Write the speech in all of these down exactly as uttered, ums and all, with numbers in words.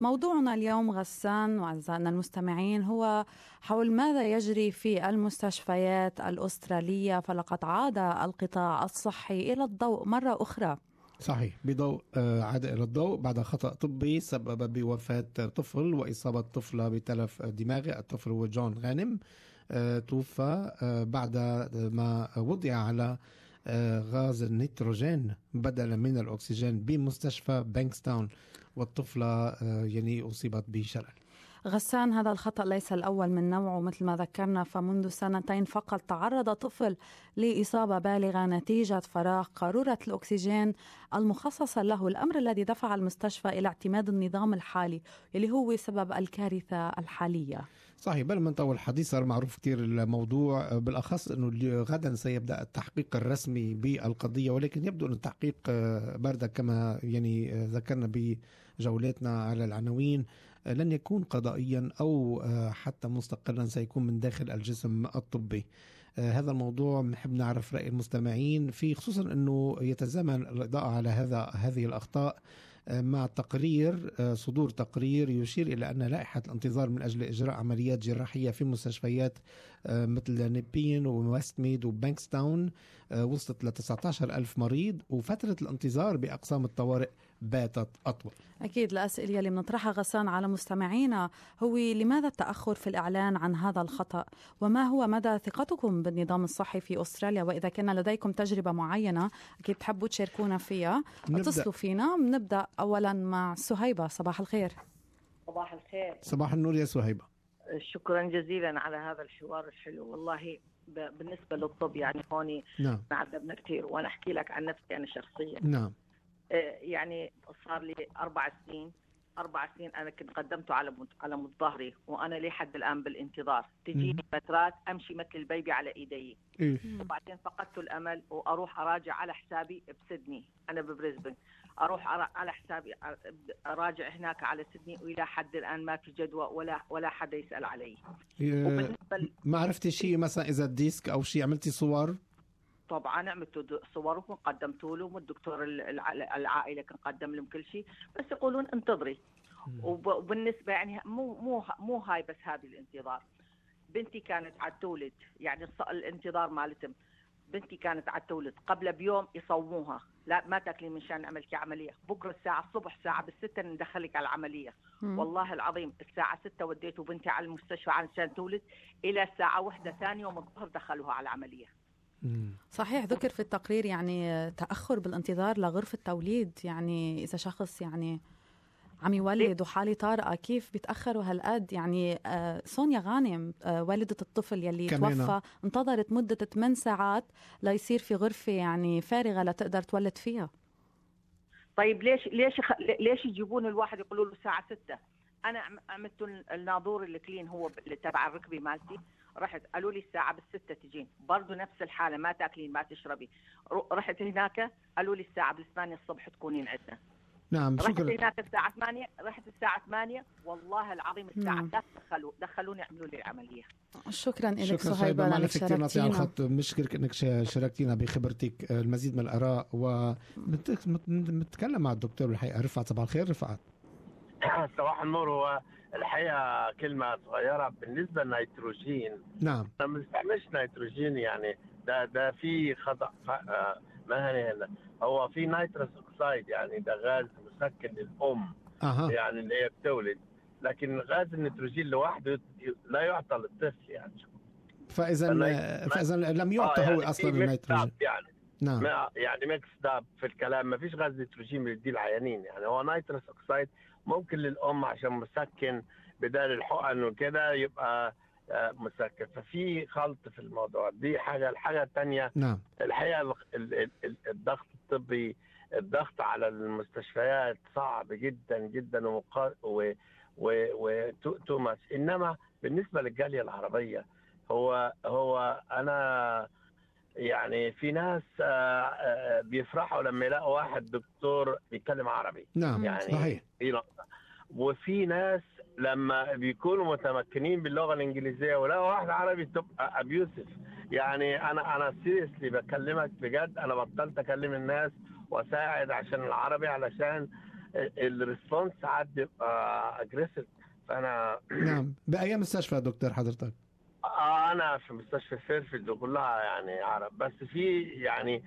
موضوعنا اليوم غسان وأعزائنا المستمعين هو حول ماذا يجري في المستشفيات الأسترالية، فلقد عاد القطاع الصحي إلى الضوء مرة أخرى. صحيح، بضوء عاد إلى الضوء بعد خطأ طبي سبب بوفاة طفل وإصابة طفلة بتلف دماغي. الطفل هو جون غانم، توفى بعد ما وضع على غاز النيتروجين بدلا من الأكسجين بمستشفى بانكستاون، والطفلة يعني أصيبت بشلل. غسان، هذا الخطأ ليس الأول من نوعه، مثل ما ذكرنا فمنذ سنتين فقط تعرض طفل لإصابة بالغة نتيجة فراغ قارورة الأكسجين المخصصة له، الأمر الذي دفع المستشفى إلى اعتماد النظام الحالي اللي هو سبب الكارثة الحالية. صحيح، بل من طول الحديث صار معروف كتير الموضوع، بالأخص أنه غدا سيبدأ التحقيق الرسمي بالقضية، ولكن يبدو أن التحقيق باردة كما يعني ذكرنا بجولاتنا على العناوين لن يكون قضائيا أو حتى مستقلا، سيكون من داخل الجسم الطبي. هذا الموضوع نحب نعرف رأي المستمعين فيه، خصوصا أنه يتزامن الإضاءة على هذا هذه الأخطاء مع تقرير صدور تقرير يشير إلى أن لائحة الانتظار من أجل إجراء عمليات جراحية في مستشفيات مثل نيبين وويست ميد وبانكستاون وصلت ل تسعة عشر ألف مريض، وفترة الانتظار بأقسام الطوارئ باتت أطول. أكيد الأسئلة اللي بنطرحها غسان على مستمعينا هو لماذا التأخر في الإعلان عن هذا الخطأ، وما هو مدى ثقتكم بالنظام الصحي في أستراليا، وإذا كان لديكم تجربة معينة أكيد تحبوا تشاركونا فيها اتصلوا فينا. بنبدأ أولا مع سهيبة. صباح الخير. صباح الخير. صباح النور يا سهيبة. شكرا جزيلا على هذا الحوار الحلو. والله بالنسبة للطب يعني هوني نعم معذبنا كثير، وأنا أحكي لك عن نفسي أنا شخصيا. نعم يعني صار لي أربع سنين أربع سنين أنا كنت قدمته على على متظاهري، وأنا لحد الآن بالانتظار. تجيني فترات أمشي مثل البيبي على إيدي، وبعدين فقدت الأمل وأروح أراجع على حسابي بسيدني. أنا ببريزبن، أروح على حسابي أراجع هناك على سيدني، وإلى حد الآن ما في جدوى ولا ولا حدا يسأل علي. ما عرفتي شيء مثلا إذا الديسك أو شيء عملتي صور؟ طبعا عملت صوره وقدمت له، والدكتور العائله كان قدم لهم كل شيء، بس يقولون انتظري. وبالنسبه يعني مو مو مو هاي بس هذه الانتظار. بنتي كانت على تولد، يعني الانتظار مالتهم. بنتي كانت على تولد قبل بيوم يصوموها، لا ما تاكلي من شان نعملك عمليه، بكره الساعه الصبح ساعه بالستة ندخلك على العمليه. مم. والله العظيم الساعه ستة وديته بنتي على المستشفى عشان تولد، الى الساعه واحدة ثاني يوم الظهر دخلوها على العمليه. صحيح، ذكر في التقرير يعني تأخر بالانتظار لغرفة توليد، يعني إذا شخص يعني عم يولد وحالي طارئة كيف بيتأخروا هالقد؟ يعني آه سونيا غانم آه والدة الطفل يلي توفى انتظرت مدة ثماني ساعات ليصير في غرفة يعني فارغة لتقدر تولد فيها. طيب ليش ليش ليش يجيبون الواحد يقولوا له الساعة ستة؟ أنا عملت الناظور الكلين هو اللي تبع الركبة مالتي، رحت قالوا لي الساعة بالستة تجين، برضو نفس الحالة، ما تاكلين ما تشربي. رحت هناك قالوا لي الساعة بالثمانية الصبح تكونين عندنا. نعم رحت شكرا. هناك الساعة ثمانية، رحت الساعة ثمانية والله العظيم الساعة نعم. لا دخلوا دخلوني يعملوا لي العملية. شكرا لك شكرا صهيبة لك شاركتينا. الخط مشكرك انك شاركتينا بخبرتك المزيد من الآراء، ومتكلم مع الدكتور الحقيقة رفعت. صباح الخير رفعت. صباح النور. هو الحقيقة كلمة صغيرة بالنسبة للنيتروجين. نعم. ما بنستعملش نيتروجين، يعني ده ده في خطأ مهني هنا. هو في نيتروس أكسايد، يعني ده غاز مسكن للأم. أه. يعني اللي هي بتولد، لكن غاز النيتروجين لوحده لا يعطى للطفل يعني. فإذا فإذا لم يعطى آه يعني هو أصلا النيتروجين. يعني نعم. يعني ميكس داب في الكلام، ما فيش غاز نيتروجين بيدي العيانين. يعني هو نيتروس أكسايد ممكن للأم عشان مسكن بدال الحقن وكده يبقى مسكن، ففي خلط في الموضوع. دي حاجة. الحاجة الثانية نعم. الحقيقة الضغط الطبي، الضغط على المستشفيات صعب جدا جدا ومقار وتؤتمس. إنما بالنسبة للجالية العربية، هو هو أنا يعني في ناس بيفرحوا لما يلاقوا واحد دكتور بيتكلم عربي. نعم يعني صحيح. وفي ناس لما بيكونوا متمكنين باللغة الإنجليزية ولا واحد عربي تبقى أبيوسف. يعني أنا أنا سيريسلي بكلمك بجد، أنا بطلت أكلم الناس وأساعد عشان العربي، علشان الريسبونس ساعات بيبقى اجريسيف. فانا نعم. باي مستشفى دكتور حضرتك؟ آه انا في مستشفى فيرفيلد وكلها يعني اعرف، بس في يعني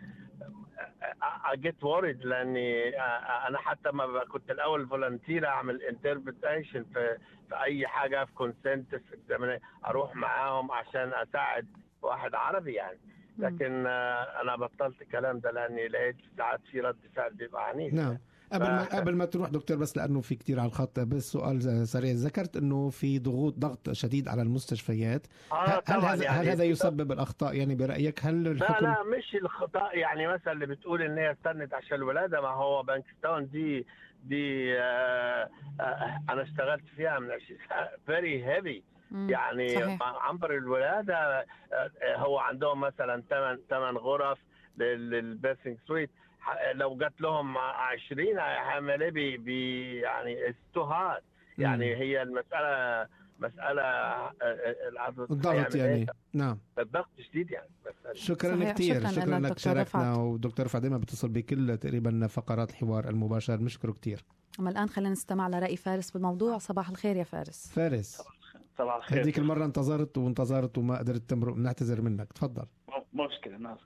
I get worried لاني انا حتى ما كنت الاول فولنتير اعمل انتربريتيشن في في اي حاجه، في كونسنت، في اروح معاهم عشان اساعد واحد عربي يعني. لكن انا بطلت الكلام ده لاني لقيت ساعات في رد فعل بيبقى عنيف. نعم. قبل ما ف... قبل ما تروح دكتور، بس لانه في كتير على الخط، بس سؤال سريع. ذكرت انه في ضغوط ضغط شديد على المستشفيات. آه هل هذا يعني هل هذا يسبب الاخطاء يعني برايك؟ هل الحكم لا لا مش الخطأ يعني مثلا اللي بتقول ان هي استنت عشان الولاده، ما هو بانكستاون دي دي آه آه انا اشتغلت فيها من فيري هيفي يعني صحيح. عنبر الولاده. آه هو عندهم مثلا ثمان ثمان غرف للبيرثنج سويت، لو جات لهم عشرين هيعملوا بي بي يعني استهاد يعني. هي المساله مساله الضغط يعني, يعني. نعم الضغط شديد يعني. بس شكرا كثير، شكرا, شكرا انك شاركنا. ودكتور رفعت دائما بتصل بكل تقريبا فقرات الحوار المباشر، نشكره كثير. اما الان خلينا نستمع لرأي فارس بالموضوع. صباح الخير يا فارس. فارس صباح الخير. هذيك المره انتظرت وانتظرت وما قدرت تمرق، بنعتذر منك، تفضل. مو مشكله ناس.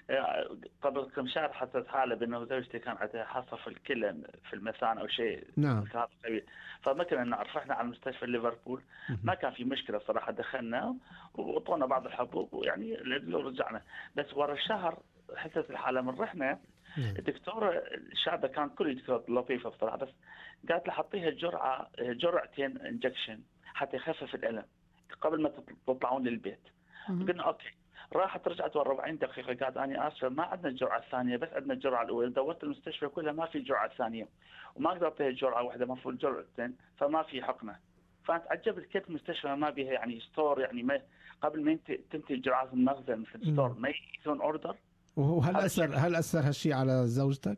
قبل كم شهر حصلت حاله بانه زوجتي كان عندها حصى في الكلى في المثانه او شيء. نعم. فما كنا نعرف، رحنا على مستشفى ليفربول، ما كان في مشكله صراحه، دخلنا وعطونا بعض الحبوب ويعني رجعنا. بس ورا الشهر حسيت الحاله من رحنا. الدكتوره الشابه كانت كل دكتوره لطيفه بصراحه، بس قالت لي حطيها جرعه جرعتين انجكشن حتى يخفف الالم قبل ما تطلعون للبيت. قلنا اوكي. راحت رجعت ورا أربعين دقيقه، قالت اني اسفه ما عندنا الجرعه الثانيه، بس عندنا الجرعه الاولى. دورت المستشفى كلها ما في الجرعه الثانيه، وما اقدر اعطيها جرعه واحده، المفروض جرعتين، فما في حقنه. فانت عجبت كيف المستشفى ما بها يعني ستور، يعني ما قبل ما تنتهي الجرعات المخزن مثل ستور ما يكون اوردر. وهل اثر هل اثر هالشيء على زوجتك؟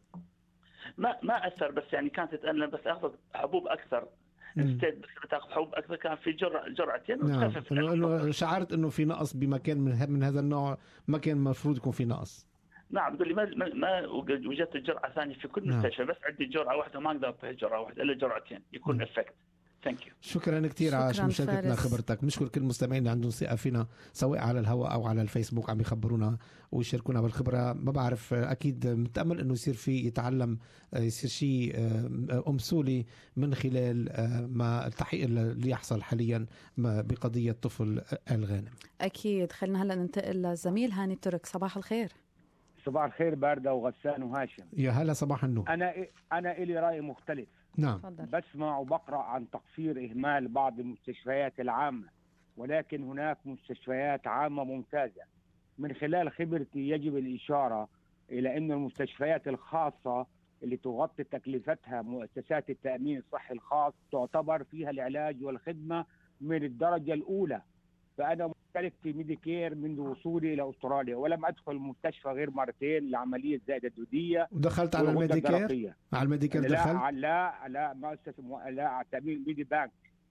ما ما اثر، بس يعني كانت تتألم، بس اخذت حبوب اكثر. انستيد بس بتاخذ حبوب اكثر، كان في جرعه جرعتين وتخفف. نعم. انه شعرت انه في نقص بمكان من من هذا النوع، ما كان المفروض يكون في نقص. نعم. تقول لي ما ما وجدت الجرعه ثانيه في كل نعم. مستشفى، بس عندي جرعه واحده ما اقدر اعطيها جرعه واحده الا جرعتين يكون افكت. ثانك يو. شكرا كثير على مشاركتنا خبرتك. بنشكر كل المستمعين اللي عندهم ثقه فينا سواء على الهواء او على الفيسبوك، عم يخبرونا ويشاركونا بالخبره. ما بعرف، اكيد متامل انه يصير في يتعلم يصير شيء امثولي من خلال ما التحقيق اللي يحصل حاليا بقضيه طفل الغانم. اكيد. خلينا هلا ننتقل للزميل هاني ترك. صباح الخير. صباح الخير بارده وغسان وهاشم. يا هلا صباح النور. انا انا الي راي مختلف. نعم. بسمع وبقرأ عن تقصير إهمال بعض المستشفيات العامة، ولكن هناك مستشفيات عامة ممتازة. من خلال خبرتي يجب الإشارة إلى أن المستشفيات الخاصة اللي تغطي تكلفتها مؤسسات التأمين الصحي الخاص تعتبر فيها العلاج والخدمة من الدرجة الأولى. فأنا مشترك في ميديكير منذ وصولي إلى أستراليا، ولم أدخل المستشفى غير مرتين لعملية زائدة الدودية. ودخلت على الميديكير؟ على الميديكير دخلت؟ لا لا لا مؤسسة لا على تأمين ميدي بانك.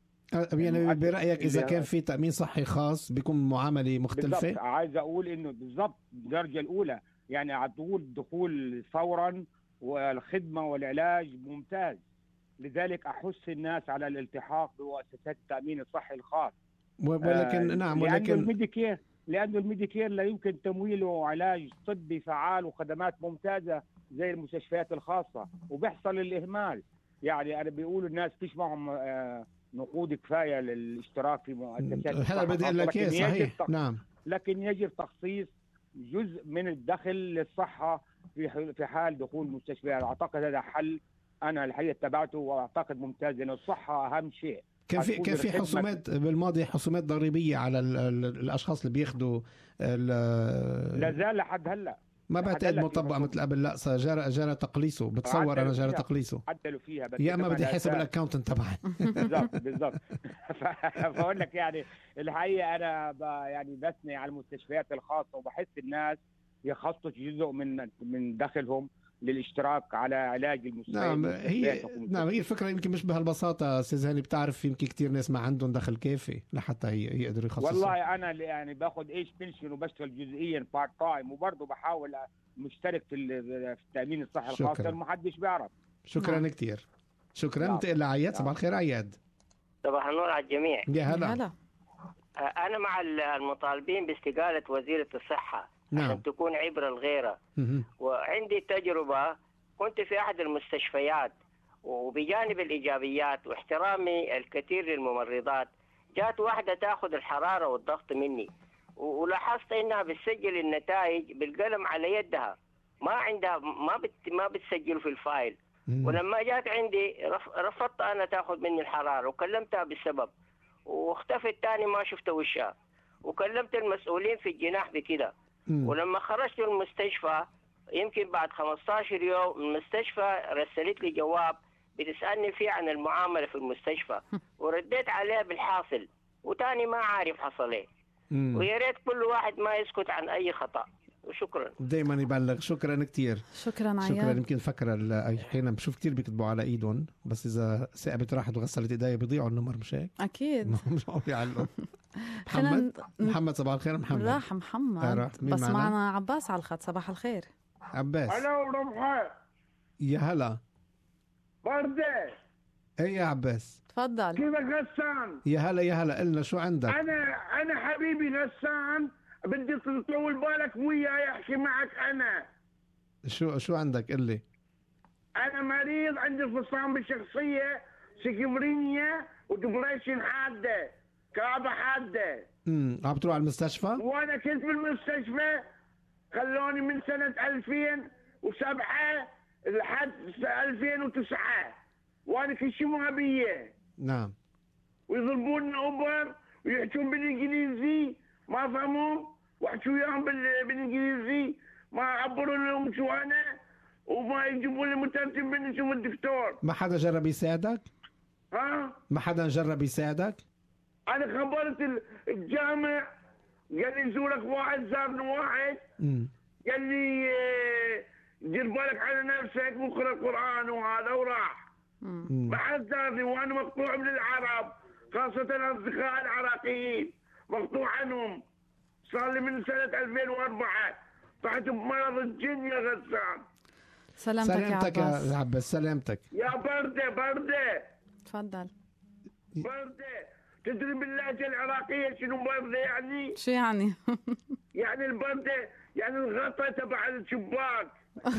يعني برأيك إذا كان في تأمين صحي خاص بيكون معاملة مختلفة؟ بالضبط. عايز أقول إنه بالضبط الدرجة الأولى، يعني على طول الدخول فورا والخدمة والعلاج ممتاز. لذلك أحث الناس على الالتحاق بمؤسسات التأمين الصحي الخاص. ولكن آه نعم ولكن لأنه الميديكير لأنه الميديكير لا يمكن تمويله علاج طبي فعال وخدمات ممتازة زي المستشفيات الخاصة، وبيحصل الإهمال. يعني أنا بيقولوا الناس فيش معهم آه نقود كفاية للاشتراك في مؤسسات هذا بدي أقول لك إيه صحيح. تق... نعم. لكن يجب تخصيص جزء من الدخل للصحة في في حال دخول المستشفيات. أعتقد هذا حل أنا الحقيقة تبعته وأعتقد ممتاز، لأن الصحة أهم شيء. كان في كان في حسومات بالماضي، حسومات ضريبيه على ال ال الاشخاص اللي بياخذوا. لا زال لحد هلا ما بعتقد مطبق مثل قبل. لا جرى جرى تقليصه، بتصور انا جرى تقليصه. عدلوا فيها بس يا اما بدي حسب الاكاونتنت تبعي. بالضبط بالضبط. فاقول لك يعني الحقيقه انا يعني بثني على المستشفيات الخاصه، وبحس الناس يخصصوا جزء من من دخلهم للاشتراك على علاج المستشفيات. نعم هي نعم هي الفكره يمكن مش بهالبساطه استاذ هاني. بتعرف يمكن كثير ناس ما عندهم دخل كافي لحتى يقدروا يخصصوا. والله انا يعني باخذ ايش بنشن وبشتغل جزئيا بارت تايم، وبرضه بحاول مشترك في التامين الصحي الخاص، ما حدش بيعرف. شكرا كثير. شكرا. ننتقل لعياد. صباح الخير عياد. صباح النور على الجميع. يا هلا. أنا مع المطالبين باستقالة وزيرة الصحة. نعم. عشان تكون عبرة لغيرها. وعندي تجربة، كنت في أحد المستشفيات وبجانب الإيجابيات واحترامي الكثير للممرضات، جات واحدة تأخذ الحرارة والضغط مني، ولاحظت إنها بتسجل النتائج بالقلم على يدها، ما عندها ما بت ما بتسجل في الفايل. مم. ولما جات عندي رفضت أنا تأخذ مني الحرارة وكلمتها بالسبب، واختفت تاني ما شفت وشها، وكلمت المسؤولين في الجناح بكده. ولما خرجت من المستشفى يمكن بعد خمسة عشر يوم المستشفى رسلت لي جواب بتسألني فيه عن المعاملة في المستشفى، ورديت عليها بالحاصل، وتاني ما عارف حصل ايه. ويا ريت كل واحد ما يسكت عن أي خطأ. وشكرا. دايما يبلغ. شكرا كتير. شكرا عيال. شكرا. يمكن فكر احيانا بشوف كتير بيكتبوا على ايدهم، بس اذا ثقبت راحت وغسلت ايديها بيضيعوا النمر، مش هيك؟ اكيد. مش عم يعلقوا. محمد. محمد صباح الخير. محمد راح محمد. بس معنا؟ معنا عباس على الخط. صباح الخير عباس. الو رمحة. يا هلا. بردة. ايه يا عباس. تفضل. كيفك غسان؟ يا هلا يا هلا. قلنا شو عندك؟ انا انا حبيبي غسان، بدي تطول بالك وياي احكي معك. انا شو شو عندك؟ قل لي. انا مريض، عندي فصام بالشخصيه، سكيزوفرينيا ودبريشن حاده، كآبة حاده. امم عم تروح على المستشفى؟ وانا كنت بالمستشفى، خلوني من سنه ألفين وسبعة لحد ألفين وتسعة، وانا كشمها بيه. نعم. ويضربون اوبر ويحكون بالانجليزي ما فهموا، واحكوا وياهم بالانجليزي ما عبروا لهم شو انا، وما يجيبوا لي مترجم من شو الدكتور. ما حدا جرب يساعدك؟ ها؟ ما حدا جرب يساعدك؟ انا خبرت الجامع، قال لي زورك واحد، زارني واحد. امم قال لي دير بالك على نفسك واقرا القران وهذا، وراح. ما حد زارني، وانا مقطوع من العرب، خاصه الاصدقاء العراقيين مقطوع عنهم. صار لي من سنه ألفين وأربعة طحت بمرض الجن يا غسان. سلامتك, سلامتك يا عباس. يا عباس. سلامتك يا برده. برده تفضل. برده. تدري باللهجه العراقيه شنو برده يعني؟ شو يعني؟ يعني البرده يعني الغطا تبع الشباك.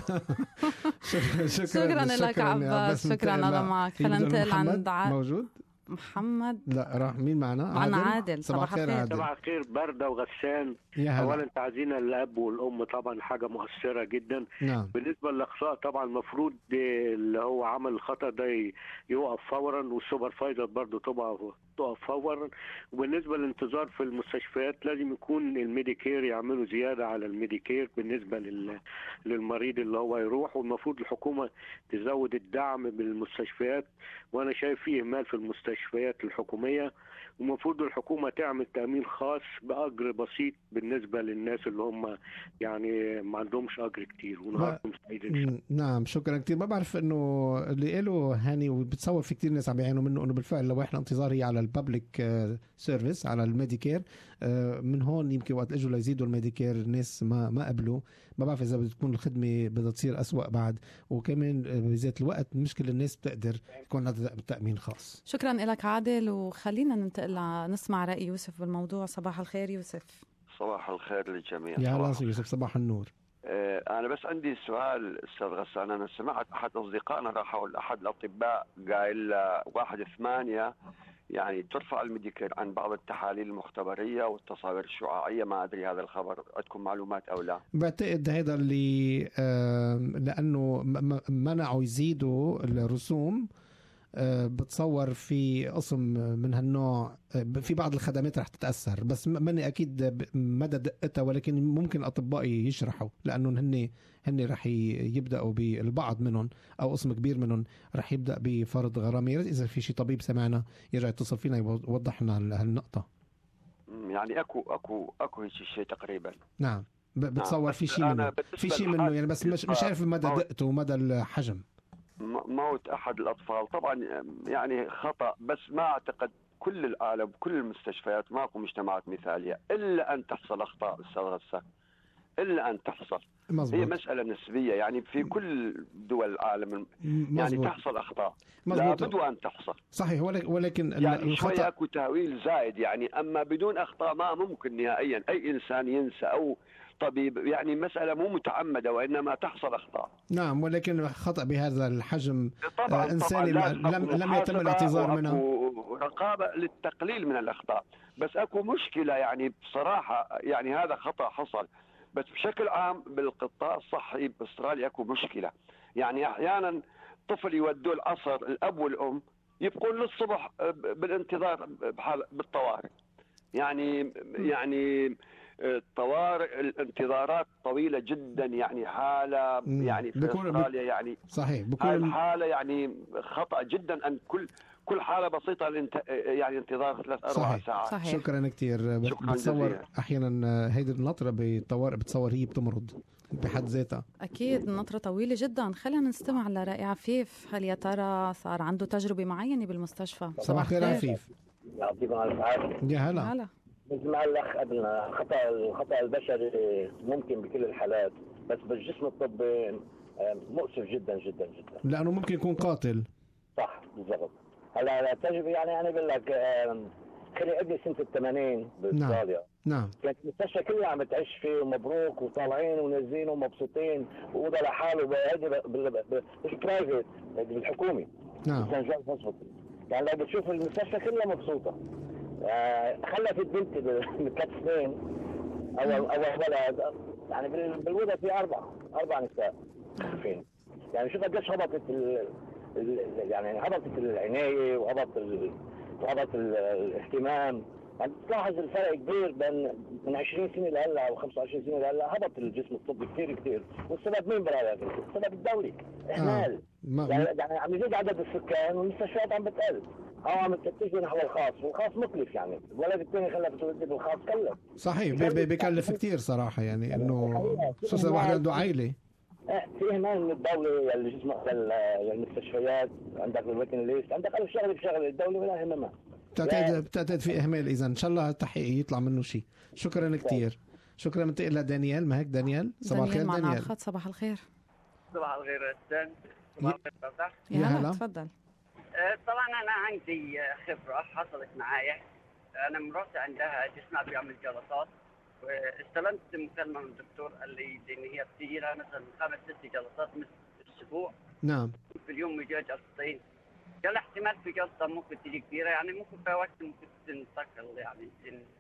شكرا شكرا لك عباس. شكرا. انا معك. خلينا ننتقل عند موجود محمد. لا راح. مين معنا؟ معنا عادل. عادل. صباح الخير. صباح الخير. بردة وغسان. اولا تعزينا للاب والام طبعا حاجه مؤثره جدا. نعم. بالنسبه للاخطاء طبعا المفروض اللي هو عمل الخطا ده يوقف فورا، والسوبرفايزر برضه طبعا تقف فورا. وبالنسبه للانتظار في المستشفيات لازم يكون الميديكير يعملوا زياده على الميديكير بالنسبه لل... للمريض اللي هو يروح، والمفروض الحكومه تزود الدعم بالمستشفيات. وانا شايف فيه اهمال في المستشفيات الحكوميه، ومفروض الحكومه تعمل تامين خاص باجر بسيط بالنسبه للناس اللي هم يعني ما عندهمش اجر كتير ونهارهم سعيد. نعم. شكرا كثير. ما بعرف انه اللي له هاني، وبتصور في كثير ناس عم يعانوا منه، انه بالفعل لو احنا انتظار هي على الببليك سيرفيس، على الميديكير. من هون يمكن وقت اجوا ليزيدوا الميديكير الناس ما ما قبلوا. ما بعرف اذا بتكون الخدمه بدها تصير أسوأ بعد، وكمان بذات الوقت مش كل الناس بتقدر يكون عندها تامين خاص. شكرا لك عادل. وخلينا ننتقل نسمع راي يوسف بالموضوع. صباح الخير يوسف. صباح الخير للجميع. يا هلا يوسف. صباح النور. آه انا بس عندي سؤال استاذ غسان. انا سمعت احد اصدقائنا راحوا لاحد الاطباء قايل واحد ثمانية يعني ترفع الميديكير عن بعض التحاليل المختبريه والتصاوير الشعاعيه. ما ادري هذا الخبر عندكم معلومات او لا؟ بعتقد هذا اللي لانه منعوا يزيدوا الرسوم. بتصور في قسم من هالنوع في بعض الخدمات رح تتأثر، بس ماني أكيد مدى دقتها، ولكن ممكن أطباء يشرحوا، لأنه هن هن رح يبدأوا بالبعض منهم أو قسم كبير منهم رح يبدأ بفرض غرامة. إذا في شي طبيب سمعنا يرجع يتصل فينا يوضح لنا هالنقطة. يعني أكو أكو أكو هيك شيء تقريبا. نعم. بتصور في شيء منه في شيء منه يعني، بس مش مش عارف مدى دقته ومدى الحجم. موت أحد الأطفال طبعا يعني خطأ، بس ما أعتقد كل العالم كل المستشفيات ماكو مجتمعات مثالية إلا أن تحصل أخطاء أستاذ غسان. إلا أن تحصل. مزبوط. هي مسألة نسبية، يعني في كل دول العالم يعني مزبوط. تحصل أخطاء، لابد أن تحصل. صحيح، ولكن يعني شوية أكو تهويل زائد يعني، أما بدون أخطاء ما ممكن نهائيا أي إنسان ينسى أو طبيب، يعني مسألة مو متعمدة وإنما تحصل أخطاء. نعم، ولكن خطأ بهذا الحجم طبعا إنساني طبعاً لم لم يتم الاعتذار منه. رقابة للتقليل من الأخطاء، بس أكو مشكلة يعني بصراحة، يعني هذا خطأ حصل، بس بشكل عام بالقطاع الصحي باستراليا اكو مشكله. يعني احيانا طفل يودوه العصر الاب والام يبقون للصبح بالانتظار بحال بالطوارئ. يعني يعني الطوارئ الانتظارات طويلة جدا، يعني حالة يعني في استراليا يعني صحيح هاي الحالة يعني خطأ جدا أن كل كل حالة بسيطة الانت... يعني انتظار ثلاث أربع ساعات. صحيح. شكرا كثير. بتصور أحيانا هيدي النطرة بالطوارئ بتصور هي بتمرض بحد ذاتها. أكيد نطرة طويلة جدا. خلينا نستمع لرائع عفيف. هل يا ترى صار عنده تجربة معينة بالمستشفى؟ صباح الخير عفيف. يعطيكم ألف عافية. يا هلا. هلا. مثل ما قال الأخ قبلنا، الخطأ الخطأ البشري ممكن بكل الحالات، بس بالجسم الطبي مؤسف جدا جدا جدا. لأنه ممكن يكون قاتل. صح بالضبط. هلا التجربة يعني أنا بقول لك خلي ابني سنة الثمانين باستراليا. نعم. كانت المستشفى كلها عم تعيش فيه ومبروك وطالعين ونازلين ومبسوطين وأوضة لحاله مش برايفت بالحكومي. نعم. سان جورج هوسبيتال. يعني لو بتشوف المستشفى كلها مبسوطة. آه خلفت بنتي من ثلاث سنين اول اول ولد، يعني بالوضع في اربع اربع نساء فين. يعني شوف قديش هبطت ال... ال... يعني هبطت العنايه وهبط ال... وهبط ال... الاهتمام. يعني تلاحظ الفرق كبير بين من عشرين سنه لهلا او خمسة وعشرين سنه لهلا. هبط الجسم الطبي كثير كثير. والسبب مين برايك؟ السبب الدولي اهمال. آه. ما... يعني, يعني عم يزيد عدد السكان والمستشفيات عم بتقل، أو عم تتجه نحو الخاص، والخاص مكلف. يعني الولد الثاني خلى بتولد بالخاص كلف. صحيح بكلف كثير صراحة، يعني إنه خصوصا واحد عنده عائلة. في إهمال من الدولة اللي جسمه للمستشفيات. عندك الويتنج ليست، عندك ألف شغلة بشغلة الدولة ولا همها. بتعتقد بتعتقد في إهمال. إذا إن شاء الله التحقيق يطلع منه شيء. شكرا كثير. شكرا. منتقل لدانيال. ما هيك دانيال؟ صباح الخير دانيال. صباح الخير. صباح الخير أستاذ. صباح الخير. يا هلا تفضل. طبعا أنا عندي خبرة حصلت معايا. أنا مراتي عندها جسمها بيعمل جلطات، واستلمت مكالمة من الدكتور قال لي إن هي بتجيلها مثلا خمس ست جلطات مثل الأسبوع. نعم. في اليوم يجي جلطتين. قال احتمال في جلطة ممكن تيجي كبيرة، يعني ممكن في وقت ممكن تنتقل يعني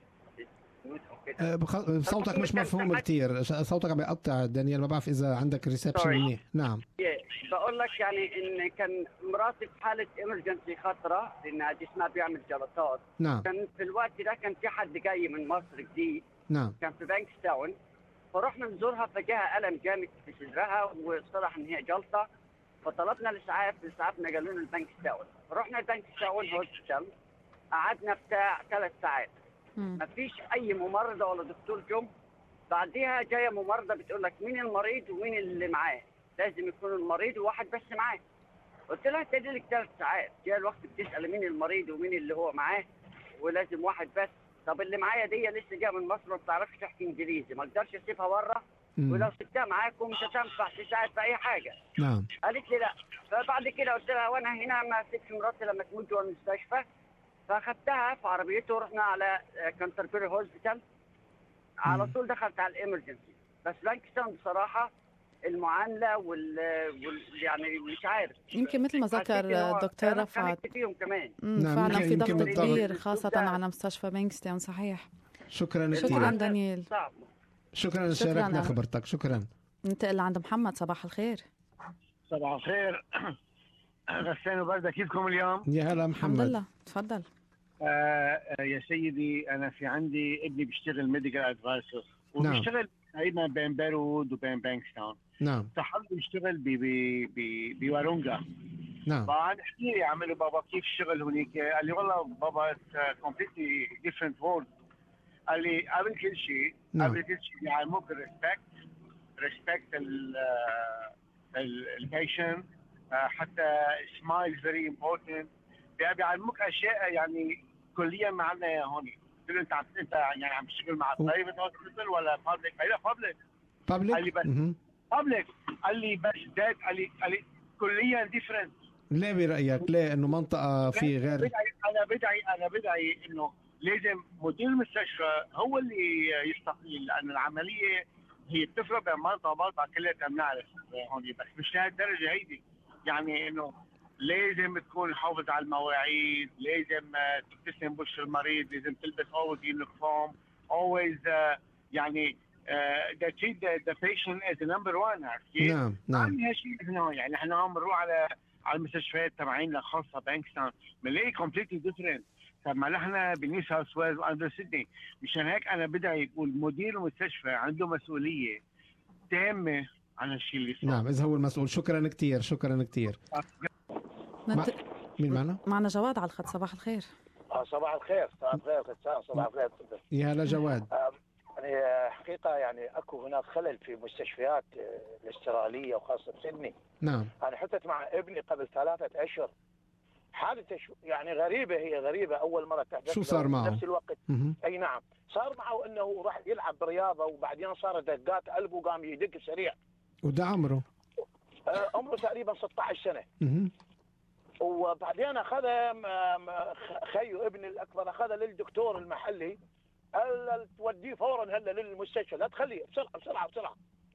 أه صوتك مش مفهوم كتير. صوتك عم يقطع دانيال. ما بعرف إذا عندك ريسبشن منيح. نعم. بقول لك يعني إن كان مراتي في حالة إمرجنسي خطرة لأنها جسمها بيعمل جلطات. نعم. كان في الوقت ده كان في حد جاي من مصر جديد. نعم. كان في بانكستاون، فرحنا نزورها فجاها ألم جامد في صدرها واصطلح إن هي جلطة، فطلبنا الإسعاف. إسعافنا قالوا لنا البانكستاون. رحنا البانكستاون هوسبيتال، قعدنا بتاع ثلاث ساعات. ما فيش اي ممرضه ولا دكتور جم. بعديها جايه ممرضه بتقول لك مين المريض ومين اللي معاه، لازم يكون المريض وواحد بس معاه. قلت لها تدي لك ثلاث ساعات، جاء الوقت بتسال مين المريض ومين اللي هو معاه ولازم واحد بس. طب اللي معايا دي لسه جايه من مصر ما بتعرفش تحكي انجليزي، ما اقدرش اسيبها بره، ولو سبتها معاكم مش هتنفع تساعد في اي حاجه. نعم. قالت لي لا. فبعد كده قلت لها وانا هنا ما اسيبش مراتي لما تموت جوه المستشفى. فاخدتها في عربيته ورحنا على كانتربري هوسبيتال. على طول دخلت على الامرجنسي. بس بانكستاون بصراحه المعامله وال... وال يعني مش عارف، يمكن مثل ما ذكر الدكتور رفعت فيهم كمان. نعم. فعلا في ضغط كبير خاصه على مستشفى بانكستاون. صحيح. شكرا كثير. شكرا دانيال. شكرا لشاركنا خبرتك. شكرا. ننتقل لعند محمد. صباح الخير. صباح الخير. غسان وبردة، كيفكم اليوم؟ يا هلا محمد. الحمد لله. تفضل. آه يا سيدي، أنا في عندي ابني بيشتغل ميديكال أدفايسر وبيشتغل تقريبا بين بيرود وبين بانكستاون. نعم. فحب يشتغل بورونجا. نعم. فحكي لي عمله بابا كيف الشغل هناك؟ قال لي والله بابا كومبليتلي ديفرنت وورد. قال لي قبل كل شيء نعم. قبل كل شيء بيعلموك الريسبكت ريسبكت البيشنت، حتى سمايل فيري امبورتنت. بيعلموك اشياء يعني كليا ما عندنا هون. انت انت يعني عم تشتغل مع برايفت هوسبيتال ولا بابليك؟ لا بابليك. بابليك قال لي بس بابليك قال لي بس ده قال لي قال لي كليا ديفرنت. ليه برأيك ليه انه منطقة في غير؟ انا بدعي انا بدعي انه لازم مدير المستشفى هو اللي يستقيل، لان العمليه هي بتفرق بين منطقه ومنطقه كلها بنعرف هون، بس مش لهالدرجه هيدي. يعني انه لازم تكون حافظ على المواعيد، لازم تبتسم بوش المريض، لازم تلبس always uniform always uh, يعني uh, that treat the, the patient as the number one. نعم نعم. يعني احنا عم نروح على على المستشفيات تبعينا الخاصه بانكستون بنلاقي completely different. طب ما نحن بنيو ساوث ويلز واندر سيدني، مشان هيك انا بدعي يقول مدير المستشفى عنده مسؤوليه تامه عن الشيء اللي صار. نعم اذا هو المسؤول. شكرا كثير شكرا كثير. نت... مين معنا؟ معنا جواد على الخط. صباح الخير. آه صباح الخير. صباح الخير غسان. صباح الخير. يا هلا جواد. آه يعني حقيقة يعني اكو هناك خلل في مستشفيات الاسترالية وخاصة بسيدني. نعم. انا حدثت مع ابني قبل ثلاثة اشهر حادثة يعني غريبة، هي غريبة اول مرة تحدث. شو صار معه؟ نفس الوقت. م- اي نعم صار معه انه راح يلعب برياضة وبعدين صار دقات قلبه وقام يدق سريع. وده عمره؟ آه عمره تقريبا ستة عشر سنة. م- وبعدين اخذ خيو ابني الاكبر اخذه للدكتور المحلي، قال توديه فورا هلا للمستشفى، لا تخليه بسرعه بسرعه بسرعه.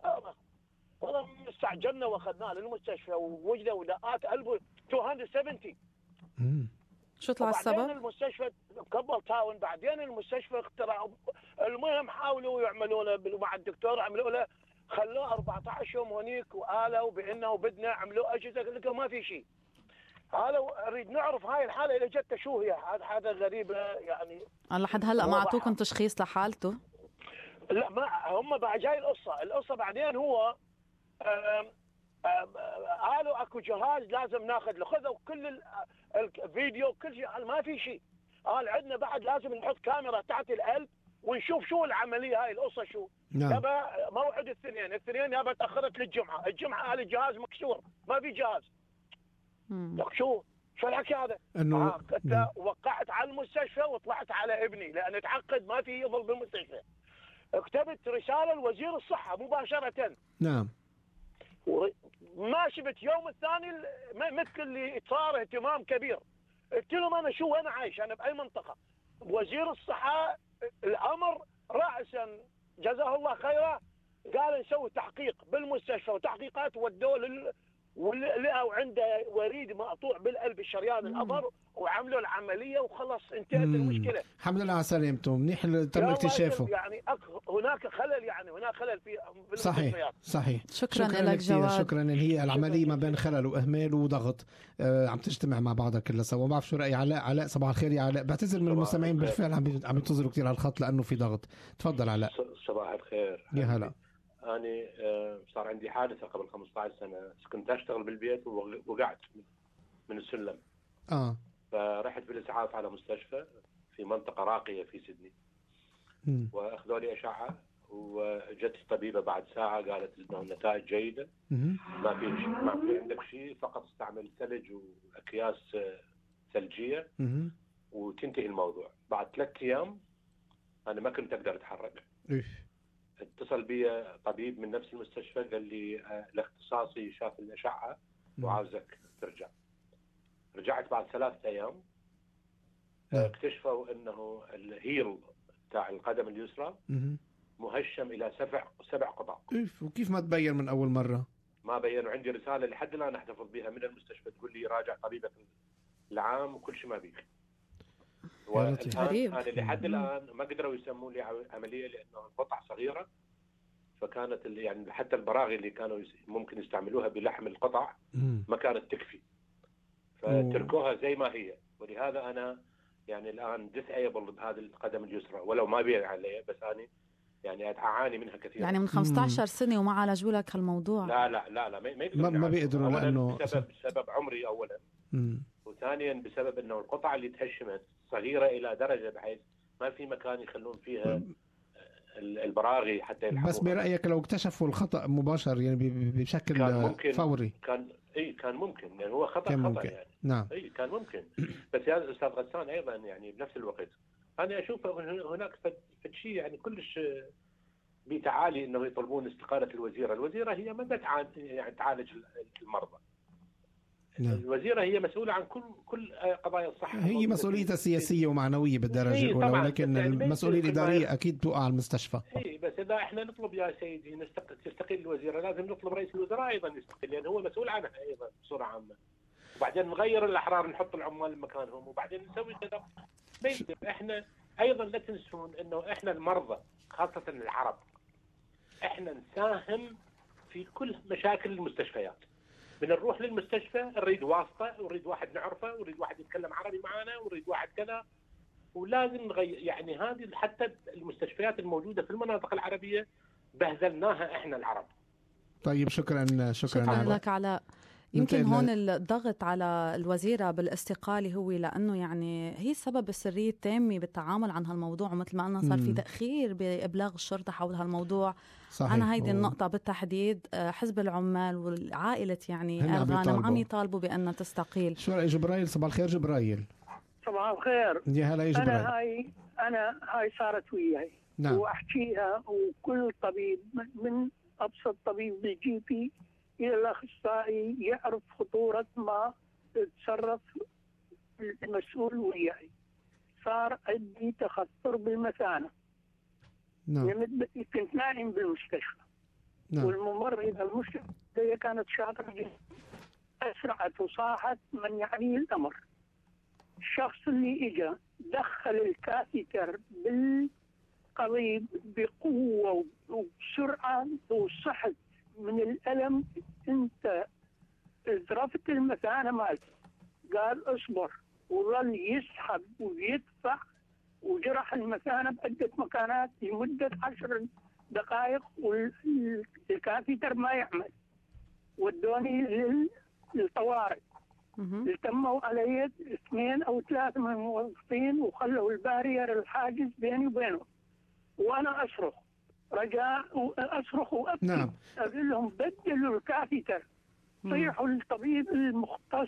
والله استعجلنا واخذناه للمستشفى ووجده ودقات قلبه مئتين وسبعين. امم شو طلع السبب؟ بعدين المستشفى كبل تاون، بعدين المستشفى اخترعوا، المهم حاولوا يعملوا له مع الدكتور، عملوا له خلوه أربعة عشر يوم هنيك وقالوا بانه وبدنا عملوا اجهزه، قالوا ما في شيء. هذا اريد نعرف هاي الحاله اللي جت شو هي. هذا غريبه يعني. لحد هلا ما اعطوكم تشخيص لحالته؟ لا ما هم بقى جاي القصه القصه بعدين هو آم آم قالوا اكو جهاز لازم ناخذ له، خذوا كل الفيديو كل شيء، قال ما في شيء. قال عندنا بعد لازم نحط كاميرا تحت القلب ونشوف شو العمليه هاي القصه شو. نعم. يابا موعد الاثنين الاثنين يابا تاخرت للجمعه، الجمعه قال الجهاز مكسور ما في جهاز. لك شو شو الحكي هذا؟ انه آه وقعت على المستشفى وطلعت على ابني لان تعقد ما في يظل بالمستشفى. كتبت رساله لوزير الصحه مباشره. نعم. ما شفت يوم الثاني مثل اللي صار اهتمام كبير. قلت لهم انا شو وين عايش انا باي منطقه؟ وزير الصحه الامر راسا جزاه الله خيرا قال نسوي تحقيق بالمستشفى وتحقيقات ودوه لل ولقوا عنده وريد مقطوع بالقلب الشريان الأبر وعملوا العملية وخلص انتهت مم. المشكلة. الحمد لله على سلامته. منيح تم اكتشافه. يعني هناك خلل يعني هناك خلل في صحيح صحيح. شكرا, شكرا لك جواد. شكرا. هي العملية ما بين خلل وإهمال وضغط آه عم تجتمع مع بعضها كلها سوا. ما بعرف شو رأي علاء. علاء صباح الخير يا علاء. بعتذر من المستمعين بالفعل عم عم ينتظروا كثير على الخط لأنه في ضغط. تفضل علاء. صباح الخير. يا هلا. أنا صار عندي حادثة قبل خمسة عشر سنة، كنت أشتغل بالبيت ووقعت من السلم. آه. فرحت بالإسعاف على مستشفى في منطقة راقية في سيدني. م. وأخذوا لي أشعة وجت الطبيبة بعد ساعة قالت إنه النتائج جيدة. م. ما في شيء ما في عندك شيء، فقط استعمل ثلج وأكياس ثلجية م. وتنتهي الموضوع. بعد ثلاث أيام أنا ما كنت أقدر أتحرك. إيه. اتصل بي طبيب من نفس المستشفى قال لي الاختصاصي شاف الأشعة وعاوزك ترجع. رجعت بعد ثلاثة أيام اكتشفوا أنه الهيل تاع القدم اليسرى مهشم إلى سبع سبع قطع. وكيف ما تبين من أول مرة؟ ما بين. وعندي رسالة لحد الآن أحتفظ بها من المستشفى تقول لي راجع طبيبك العام وكل شيء ما بيك. غريب. أنا لحد الآن ما قدروا يسمون لي عملية لأنه القطع صغيرة، فكانت يعني حتى البراغي اللي كانوا ممكن يستعملوها بلحم القطع ما كانت تكفي، فتركوها زي ما هي. ولهذا أنا يعني الآن disable بهذه القدم اليسرى ولو ما بيع عليها، بس أنا يعني أعاني منها كثير. يعني من خمسة عشر سنة وما عالجوا لك هالموضوع؟ لا لا لا لا ما ما, ما بيقدروا لأنه بسبب بسبب عمري أولا. مم. وثانيا بسبب انه القطع اللي تهشمت صغيره الى درجه بحيث ما في مكان يخلون فيها البراغي حتى يلحقوها. بس برايك لو اكتشفوا الخطا مباشر يعني بشكل كان ممكن فوري كان اي كان ممكن يعني هو خطا كان خطا ممكن. يعني نعم اي كان ممكن. بس يا استاذ غسان ايضا يعني بنفس الوقت انا اشوف هناك فد شيء يعني كلش بتعالي انه يطلبون استقاله الوزيره، الوزيره هي من يعني تعالج المرضى. نعم. الوزيره هي مسؤوله عن كل كل قضايا الصحه، هي مسؤوليتها سياسيه ومعنويه بالدرجه الاولى، ولكن المسؤوليه الاداريه اكيد توقع على المستشفى. اي بس اذا احنا نطلب يا سيدي تستقيل الوزيره، لازم نطلب رئيس الوزراء ايضا يستقيل، لان هو مسؤول عنها ايضا بصوره عامه. وبعدين نغير الاحرار، نحط العمال مكانهم، وبعدين نسوي كذا. احنا ايضا لا تنسون انه احنا المرضى خاصه العرب احنا نساهم في كل مشاكل المستشفيات. بنروح للمستشفى نريد واسطه، ونريد واحد نعرفه، ونريد واحد يتكلم عربي معنا، ونريد واحد كذا، ولازم نغير. يعني هذه حتى المستشفيات الموجوده في المناطق العربيه بهذلناها احنا العرب. طيب شكرا شكرا, شكرا لك علاء. يمكن هون الضغط على الوزيرة بالاستقالة هو لأنه يعني هي السبب السرية التامة بالتعامل عن هالموضوع، ومثل ما قلنا صار في تأخير بإبلاغ الشرطة حول هالموضوع. صحيح. عن هيدي النقطة بالتحديد حزب العمال والعائلة يعني الغانم عم يطالبوا بأن تستقيل. شو رأي جبرائيل؟ صباح الخير جبرائيل. صباح الخير. يا هلا يا جبرائيل. أنا هاي أنا هاي صارت وياي. نعم. وأحكيها، وكل طبيب من أبسط طبيب بالجي بي إلى الأخصائي يعرف خطورة ما تصرف المسؤول وياي. صار عندي تخثر بالمثانة. نعم. كنت نايم بالمستشفى. نعم. والممرضة المستشفى كانت شاطرة جدا، أسرعت وصاحت من يعني الأمر. الشخص اللي إجا دخل الكاثيتر بالقضيب بقوة وبسرعة وصحت من الألم. أنت ازرفت المثانة مالك. قال اصبر، وظل يسحب ويدفع، وجرح المثانة بعدة مكانات لمدة عشر دقائق والكاثيتر ما يعمل. ودوني للطوارئ. التموا علي اثنين أو ثلاثة من الموظفين وخلوا البارير الحاجز بيني وبينهم، وأنا أصرخ رجاء، أصرخ وأبكي. نعم. أقول لهم بدلوا الكاثيتر. صيحوا الطبيب المختص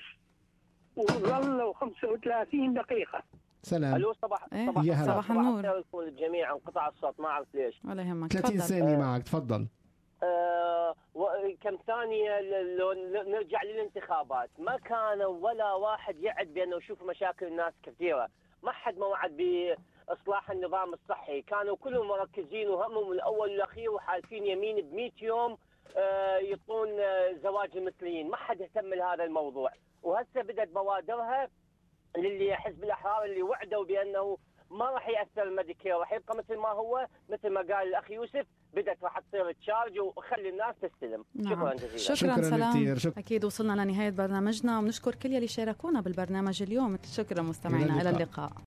وظلوا خمسة وثلاثين دقيقة. سلام. الو صباح إيه؟ صباح, صباح, صباح النور الجميع. انقطع الصوت ما اعرف ليش. ولا يهمك. ثلاثين ثانية معك تفضل. آه كم ثانية لو نرجع للانتخابات، ما كان ولا واحد يعد بأنه يشوف مشاكل الناس كثيرة، ما حد ما وعد بإصلاح النظام الصحي، كانوا كلهم مركزين وهمهم الأول والأخير وحالفين يمين بمئة يوم آه يطون آه زواج المثليين، ما حد اهتم لهذا الموضوع. وهسه بدأت بوادرها للي حزب الأحرار اللي وعدوا بأنه ما راح يأثر الميديكير، راح يبقى مثل ما هو، مثل ما قال الأخ يوسف، بدأت راح تصير تشارج وخلي الناس تستلم. نعم. شكرا جزيلا. شكرا, شكرا سلام. شكرا. أكيد وصلنا لنهاية برنامجنا، ونشكر كل يلي شاركونا بالبرنامج اليوم. شكرا مستمعينا، إلى اللقاء.